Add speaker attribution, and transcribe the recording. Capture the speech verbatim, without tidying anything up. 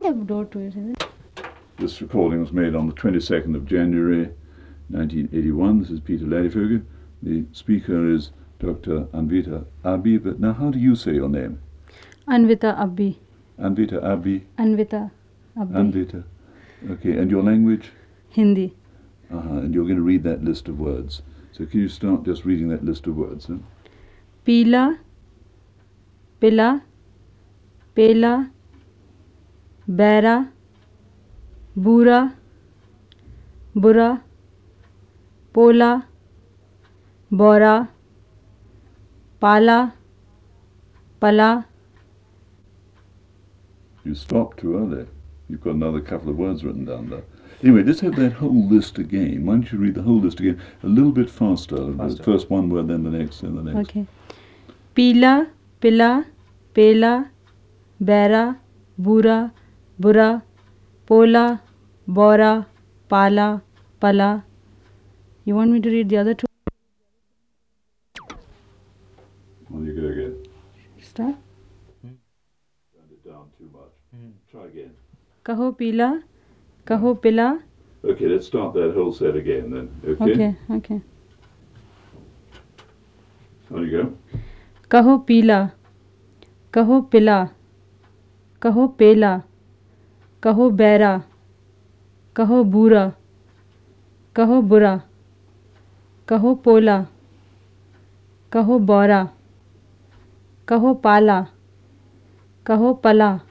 Speaker 1: a door to it, isn't it?
Speaker 2: This recording was made on the twenty-second of January nineteen eighty-one. This is Peter Ladefogel. The speaker is Doctor Anvita Abi. But now, how do you say your name?
Speaker 1: Anvita Abi.
Speaker 2: Anvita Abi.
Speaker 1: Anvita Abi.
Speaker 2: Anvita. Okay, and your language?
Speaker 1: Hindi.
Speaker 2: Uh-huh. And you're going to read that list of words. So can you start just reading that list of words? Huh?
Speaker 1: Pila, pila, pela, bera, bura, bura, pola, bora, pala, pala.
Speaker 2: You stopped too early. You've got another couple of words written down there. Anyway, let's have that whole list again. Why don't you read the whole list again a little bit faster? faster. First one word, then the next, then the next.
Speaker 1: Okay. Pila, pila, pela, bera, bura, bura, pola, bora, pala, pala. You want me to read the other two?
Speaker 2: Well, you go again.
Speaker 1: Start.
Speaker 2: Turned it down too much. Hmm. Try again.
Speaker 1: Kaho pila, kaho pila.
Speaker 2: Okay, let's start that whole set again then. Okay?
Speaker 1: Okay, okay.
Speaker 2: On you go.
Speaker 1: Kaho pila, kaho pila, kaho pela, kaho bera, kaho bura, kaho bura, kaho pola, kaho bora, kaho pala, kaho pala.